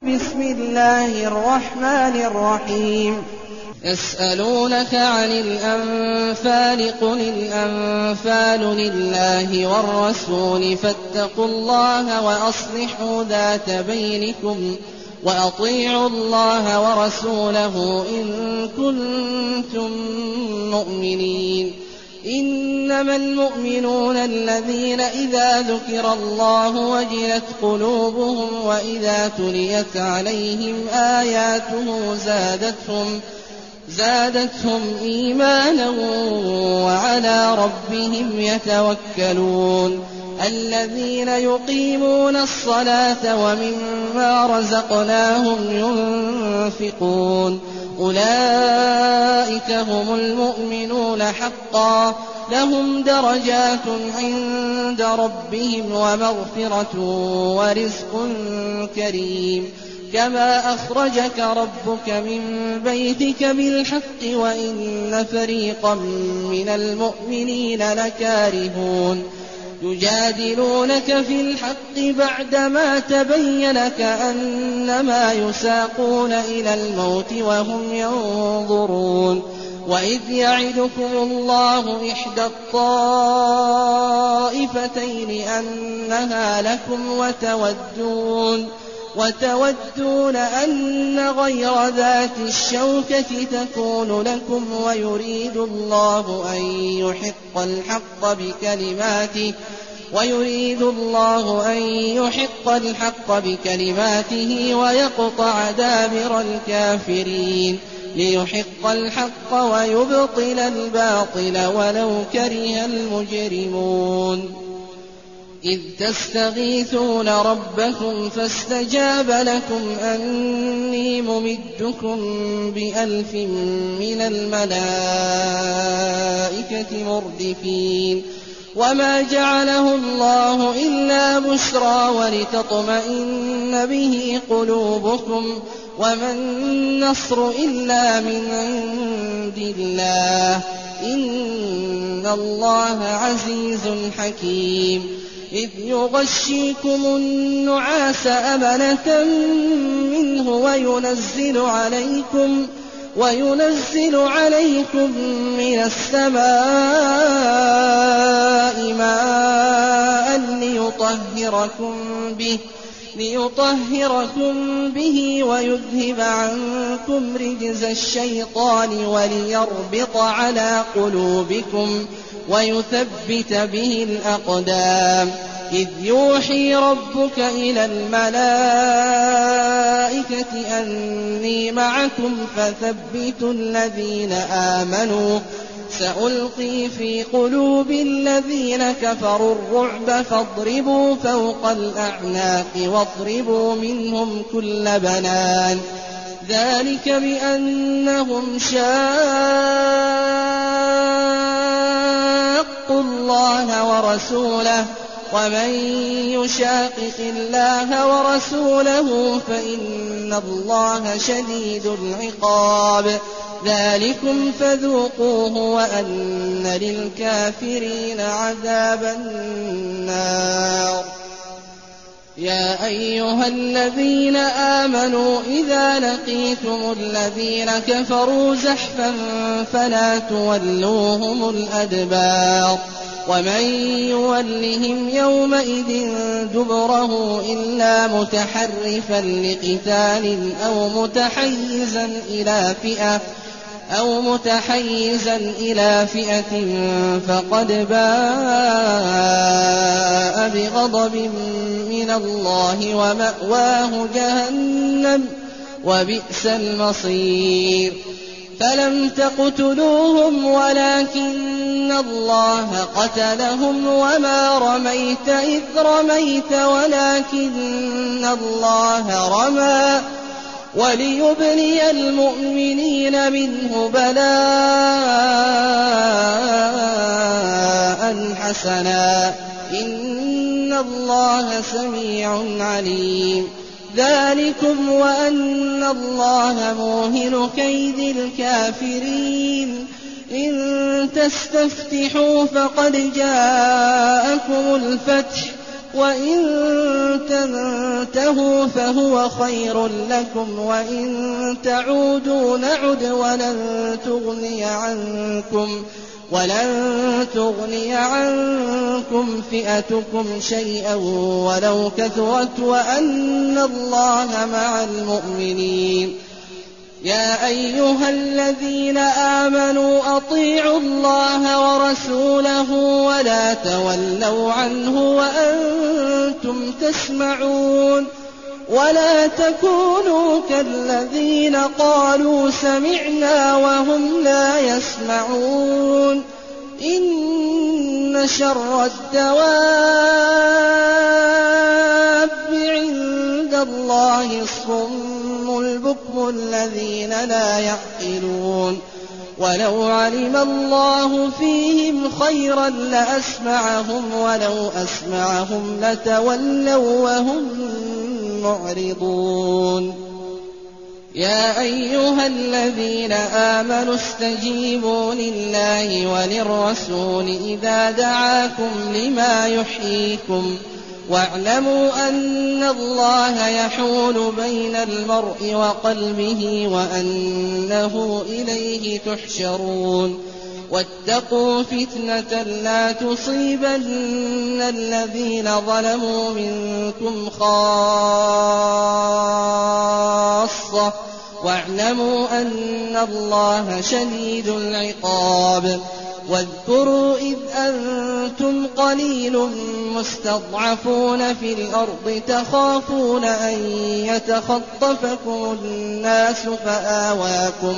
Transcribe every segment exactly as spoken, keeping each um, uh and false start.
بسم الله الرحمن الرحيم يسألونك عن الأنفال قل الأنفال لله والرسول فاتقوا الله وأصلحوا ذات بينكم وأطيعوا الله ورسوله إن كنتم مؤمنين إنما المؤمنون الذين إذا ذكر الله وجلت قلوبهم وإذا تليت عليهم آياته زادتهم زادتهم إيمانا وعلى ربهم يتوكلون الذين يقيمون الصلاة ومما رزقناهم ينفقون أولئك هم المؤمنون حقا لهم درجات عند ربهم ومغفرة ورزق كريم كما أخرجك ربك من بيتك بالحق وإن فريقا من المؤمنين لكارهون يجادلونك في الحق بعدما تبين كأنما يساقون إلى الموت وهم ينظرون وإذ يعدكم الله إحدى الطائفتين أنها لكم وتودون وتودون أن غير ذات الشوكة تكون لكم ويريد الله أن يحق الحق بكلماته ويريد الله أن يحق الحق بكلماته ويقطع دابر الكافرين ليحق الحق ويبطل الباطل ولو كره المجرمون إذ تستغيثون ربكم فاستجاب لكم أني ممدكم بألف من الملائكة مردفين وما جعله الله إلا بشرى ولتطمئن به قلوبكم وما النصر إلا من عند الله إن الله عزيز حكيم إذ يغشيكم النعاس أمنة منه وينزل عليكم وينزل عليكم من السماء ماء ليطهركم به ليطهركم به ويذهب عنكم رجز الشيطان وليربط على قلوبكم ويثبت به الأقدام إذ يوحي ربك إلى الملائكة أني معكم فثبتوا الذين آمنوا سألقي في قلوب الذين كفروا الرعب فاضربوا فوق الأعناق واضربوا منهم كل بنان ذلك بأنهم شاقوا الله ورسوله ومن يشاقق الله ورسوله فإن الله شديد العقاب ذلكم فذوقوه وأن للكافرين عذاب النار يا أيها الذين آمنوا إذا لقيتم الذين كفروا زحفا فلا تولوهم الأدبار ومن يولهم يومئذ دبره إلا متحرفا لقتال أو متحيزا إلى فئة أو متحيزا إلى فئة فقد باء بغضب من الله ومأواه جهنم وبئس المصير فلم تقتلوهم ولكن الله قتلهم وما رميت إذ رميت ولكن الله رمى وليبلي المؤمنين منه بلاء حسنا إن الله سميع عليم ذلكم وأن الله موهن كيد الكافرين إن تستفتحوا فقد جاءكم الفتح وإن تنتهوا فهو خير لكم وإن تعودوا نعد ولن تغني عنكم ولن تغني عنكم فئتكم شيئا ولو كثرت وأن الله مع المؤمنين. يا أيها الذين آمنوا أطيعوا الله ورسوله ولا تولوا عنه وأنتم تسمعون ولا تكونوا كالذين قالوا سمعنا وهم لا يسمعون. إن شر الدواب عند الله الصم البكم الذين لا يعقلون. ولو علم الله فيهم خيرا لأسمعهم ولو أسمعهم لتولوا وهم معرضون. يا أيها الذين آمنوا استجيبوا لله وللرسول إذا دعاكم لما يحييكم واعلموا أن الله يحول بين المرء وقلبه وأنه إليه تحشرون. واتقوا فتنة لا تصيبن الذين ظلموا منكم خاصة واعلموا أن الله شديد العقاب. واذكروا إذ أنتم قليل مستضعفون في الأرض تخافون أن يتخطفكم الناس فآواكم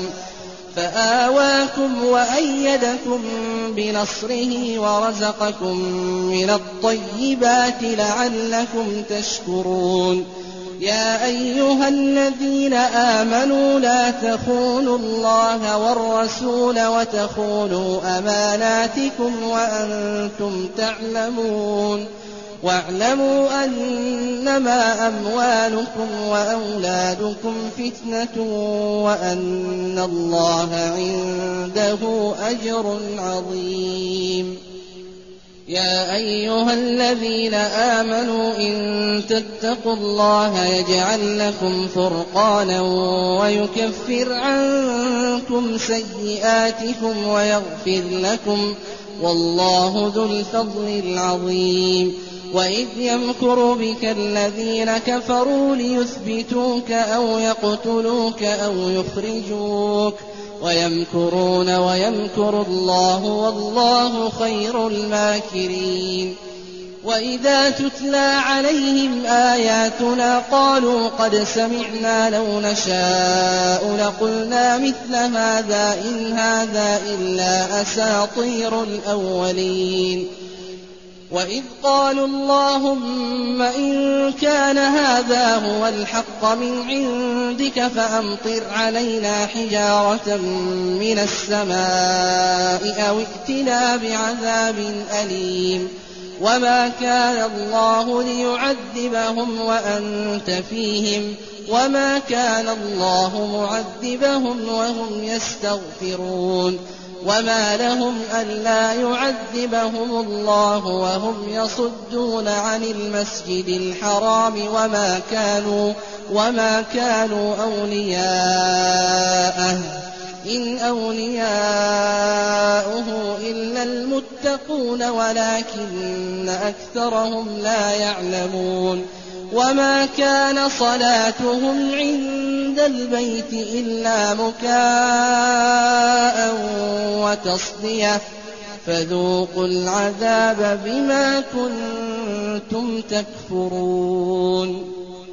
فآواكم وأيدكم بنصره ورزقكم من الطيبات لعلكم تشكرون. يا أيها الذين آمنوا لا تخونوا الله والرسول وتخونوا أماناتكم وأنتم تعلمون. واعلموا أنما أموالكم وأولادكم فتنة وأن الله عنده أجر عظيم. يا أيها الذين آمنوا إن تتقوا الله يجعل لكم فرقانا ويكفر عنكم سيئاتكم ويغفر لكم والله ذو الفضل العظيم. وإذ يمكر بك الذين كفروا ليثبتوك أو يقتلوك أو يخرجوك ويمكرون ويمكر الله والله خير الماكرين. وإذا تتلى عليهم آياتنا قالوا قد سمعنا لو نشاء لقلنا مثل هذا إن هذا إلا أساطير الأولين. وإذ قالوا اللهم إن كان هذا هو الحق من عندك فأمطر علينا حجارة من السماء أو ائتنا بعذاب أليم. وما كان الله ليعذبهم وأنت فيهم وما كان الله معذبهم وهم يستغفرون. وما لهم ألا يعذبهم الله وهم يصدون عن المسجد الحرام وما كانوا وما كانوا أولياءه إن أولياؤه إلا المتقون ولكن أكثرهم لا يعلمون. وما كان صلاتهم عند البيت إلا مكاء وتصدية فذوقوا العذاب بما كنتم تكفرون.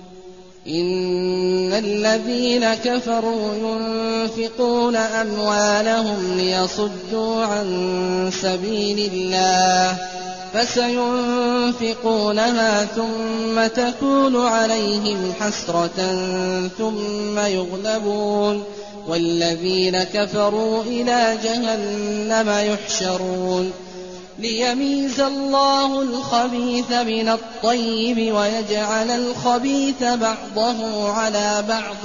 إن الذين كفروا ينفقون أموالهم ليصدوا عن سبيل الله فسينفقونها ثم تكون عليهم حسرة ثم يغلبون والذين كفروا إلى جهنم يحشرون. ليميز الله الخبيث من الطيب ويجعل الخبيث بعضه على بعض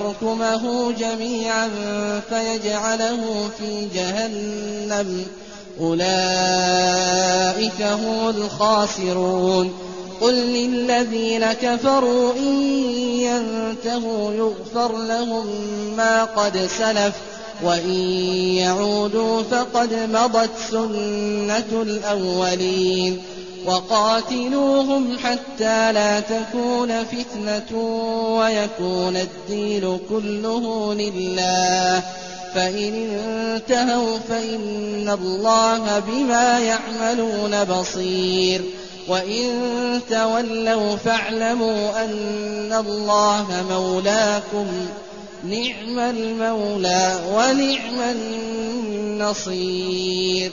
فيركمه جميعا فيجعله في جهنم أولئك هم الخاسرون. قل للذين كفروا إن ينتهوا يغفر لهم ما قد سلف وإن يعودوا فقد مضت سنة الأولين. وقاتلوهم حتى لا تكون فتنة ويكون الدين كله لله، فإن انتهوا فإن الله بما يعملون بصير. وإن تولوا فاعلموا أن الله مولاكم، نعم المولى ونعم النصير.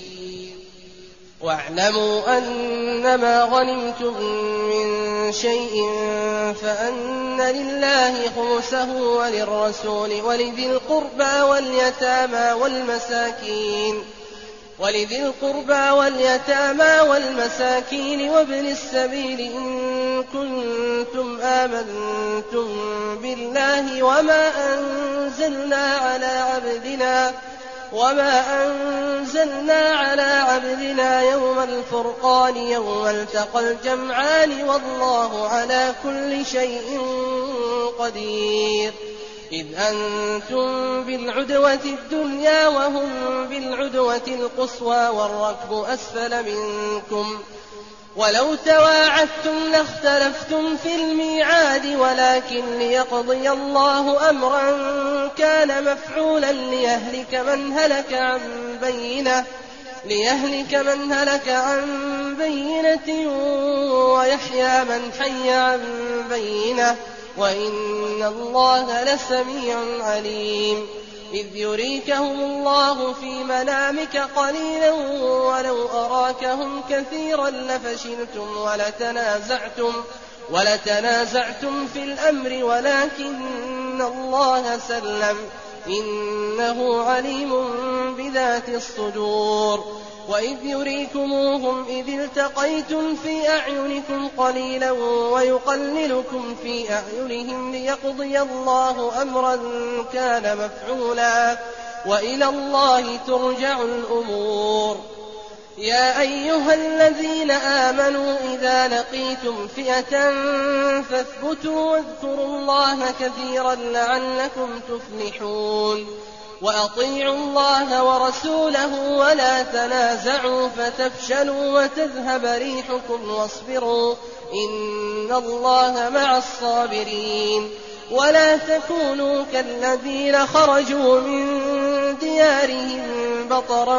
واعلموا أنما غنمتم من شيء فأن لله خمسه وللرسول ولذي القربى واليتامى والمساكين ولذي القربى واليتامى والمساكين وابن السبيل إن كنتم آمنتم بالله وما أنزلنا على عبدنا وما أنزلنا على عبدنا يوم الفرقان يوم التقى الجمعان والله على كل شيء قدير. إذ أنتم بالعدوة الدنيا وهم بالعدوة القصوى والركب أسفل منكم، ولو تواعدتم لاختلفتم في الميعاد ولكن ليقضي الله أمرا كان مفعولا ليهلك من هلك عن بينة ليهلك من هلك عن بينة ويحيى من حي عن بينة وإن الله لسميع عليم. إذ يريكهم الله في منامك قليلا ولو أراكهم كثيرا لفشلتم ولتنازعتم, ولتنازعتم في الأمر ولكن الله سلم إنه عليم بذات الصدور. وإذ يريكموهم إذ التقيتم في أعينكم قليلا ويقللكم في أعينهم ليقضي الله أمرا كان مفعولا وإلى الله ترجع الأمور. يا أيها الذين آمنوا إذا لقيتم فئة فاثبتوا واذكروا الله كثيرا لعلكم تفلحون. وأطيعوا الله ورسوله ولا تنازعوا فتفشلوا وتذهب ريحكم واصبروا إن الله مع الصابرين. ولا تكونوا كالذين خرجوا من ديارهم بطرا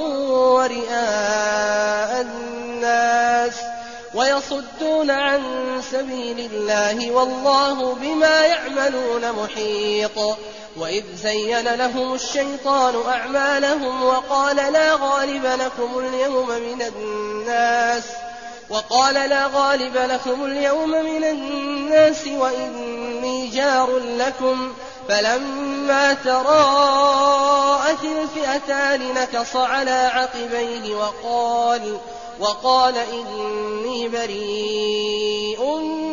ورئاء الناس ويصدون عن سبيل الله والله بما يعملون محيط. وإذ زين لهم الشيطان أعمالهم وقال لا غالب لكم اليوم من الناس وقال لا غالب لكم اليوم من الناس وإني جار لكم فلما تراءت الفئتان نكص على عقبيه وقال وقال إني بريء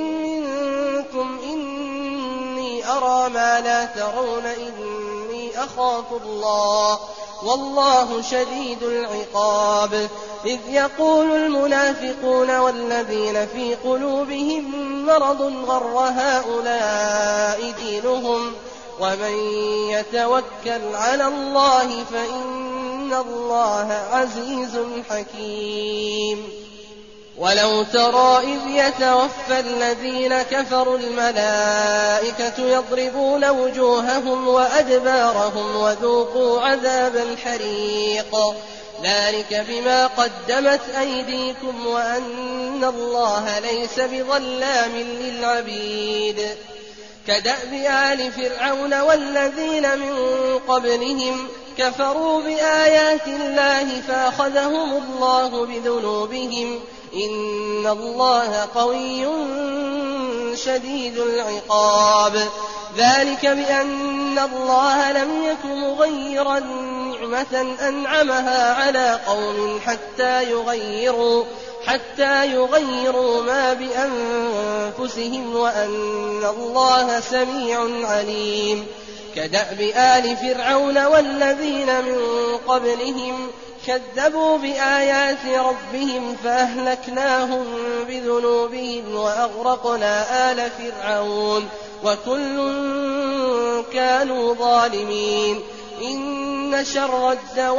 منكم إني أرى ما لا ترون إني أخاف الله والله شديد العقاب. إذ يقول المنافقون والذين في قلوبهم مرض غر هؤلاء دينهم ومن يتوكل على الله فإن الله عزيز حكيم. ولو ترى إذ يتوفى الذين كفروا الملائكة يضربون وجوههم وأدبارهم وذوقوا عذاب الحريق ذلك بما قدمت أيديكم وأن الله ليس بظلام للعبيد. كدأب آل فرعون والذين من قبلهم كفروا بآيات الله فأخذهم الله بذنوبهم إن الله قوي شديد العقاب. ذلك بأن الله لم يك مغيرا نعمة أنعمها على قوم حتى يغيروا حتى يغيروا ما بأنفسهم وأن الله سميع عليم. كدأب آل فرعون والذين من قبلهم كذبوا بآيات ربهم فأهلكناهم بذنوبهم وأغرقنا آل فرعون وكل كانوا ظالمين. إن شر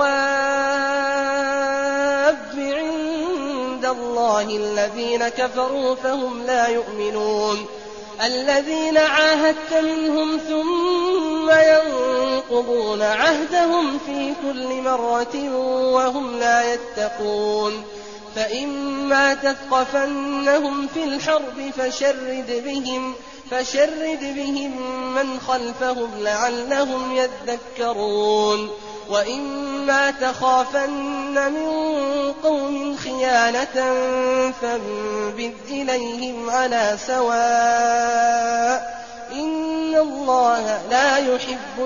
الدواب عند الله الذين كفروا فهم لا يؤمنون. الذين عاهدت منهم ثم ينقضون عهدهم في كل مرة وهم لا يتقون. فإما تثقفنهم في الحرب فشرد بهم فشرد بهم من خلفهم لعلهم يذكرون. وإما تخافن من قوم خيانة فانبذ إليهم على سواء إن الله لا يحب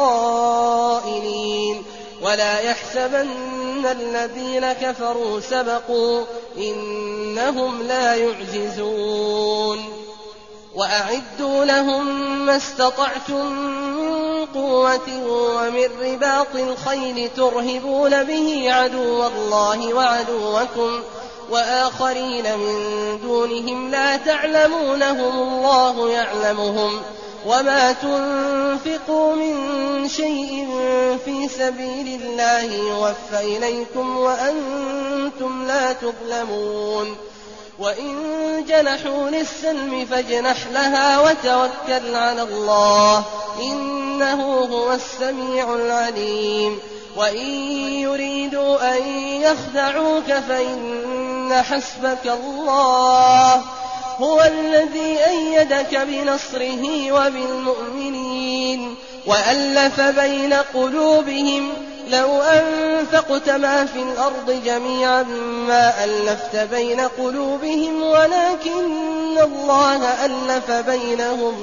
الخائنين. ولا يحسبن الذين كفروا سبقوا إنهم لا يعجزون. وأعدوا لهم ما استطعتم من قوة ومن رباط الخيل ترهبون به عدو الله وعدوكم وآخرين من دونهم لا تعلمونهم الله يعلمهم. وما تنفقوا من شيء في سبيل الله يوفى إليكم وأنتم لا تظلمون. وإن جنحوا للسلم فاجنح لها وتوكل على الله إنه هو السميع العليم. وإن يريدوا أن يخدعوك فإن حسبك الله هو الذي أيدك بنصره وبالمؤمنين وألف بين قلوبهم لو أنفقت ما في الأرض جميعا ما ألفت بين قلوبهم ولكن الله ألف بينهم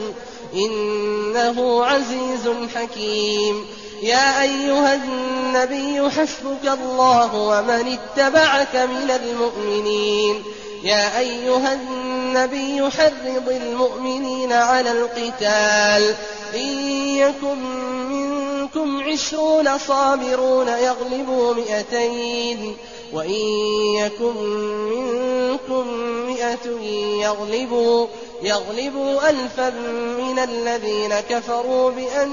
إنه عزيز حكيم. يا أيها النبي حسبك الله ومن اتبعك من المؤمنين. يا أيها النبي حرض المؤمنين على القتال إن يكن منكم عشرون صابرون يغلبوا مئتين وإن يكن منكم مئة يغلبوا, يغلبوا ألفا من الذين كفروا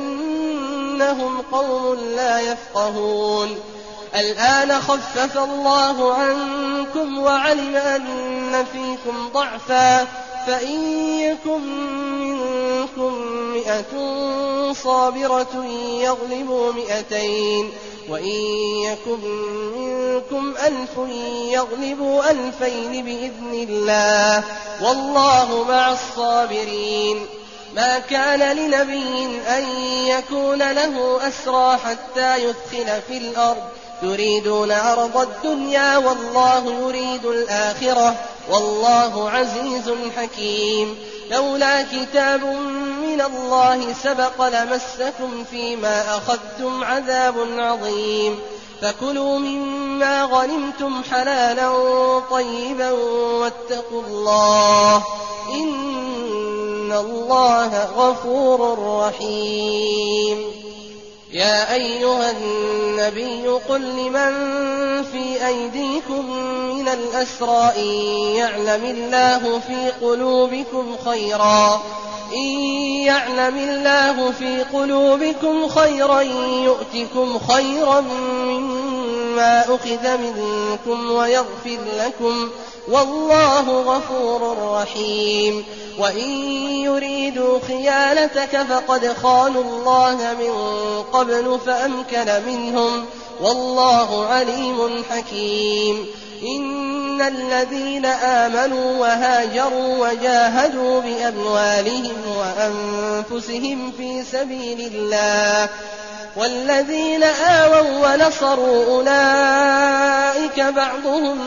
بأنهم قوم لا يفقهون. الآن خفف الله عنكم وعلم أن فيكم ضعفا فإن يكن منكم مئة صابرة يغلبوا مئتين وإن يكن منكم ألف يغلبوا ألفين بإذن الله والله مع الصابرين. ما كان لنبي أن يكون له أسرى حتى يثخن في الأرض تريدون عرض الدنيا والله يريد الآخرة والله عزيز حكيم. لولا كتاب من الله سبق لمسكم فيما أخذتم عذاب عظيم. فكلوا مما غنمتم حلالا طيبا واتقوا الله إن الله غفور رحيم. يا أيها النبي قل لمن في أيديكم من الأسرى إن يعلم الله في قلوبكم خيرا إن يعلم الله في قلوبكم خيرا يؤتكم خيرا مما أخذ منكم ويغفر لكم والله غفور رحيم. وإن يريدوا خيانتك فقد خانوا الله من قبل فأمكن منهم والله عليم حكيم. إن الذين آمنوا وهاجروا وجاهدوا بأموالهم وأنفسهم في سبيل الله والذين آووا ونصروا أولئك بعضهم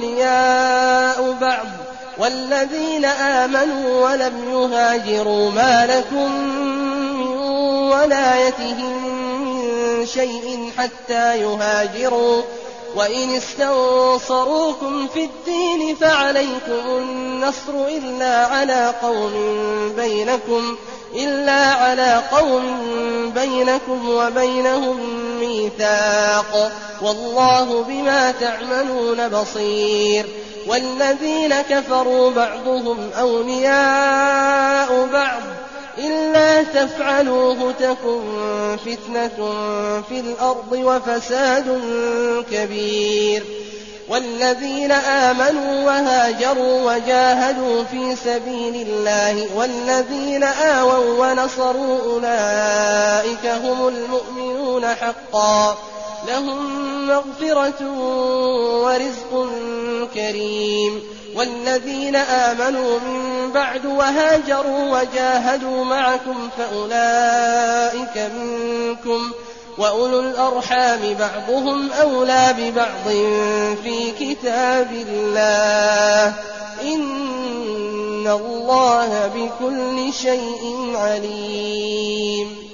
أولياء بعض والذين آمنوا ولم يهاجروا ما لكم من ولايتهم من شيء حتى يهاجروا وإن استنصروكم في الدين فعليكم النصر إلا على قوم بينكم إلا على قوم بينكم وبينهم ميثاق والله بما تعملون بصير والذين كفروا بعضهم أولياء بعض إلا تفعلوه تكن فتنة في الأرض وفساد كبير والذين آمنوا وهاجروا وجاهدوا في سبيل الله والذين آووا ونصروا أولئك هم المؤمنون حقا لهم مغفرة ورزق كريم والذين آمنوا من بعد وهاجروا وجاهدوا معكم فأولئك منكم وأولو الأرحام بعضهم أولى ببعض في كتاب الله إن الله بكل شيء عليم.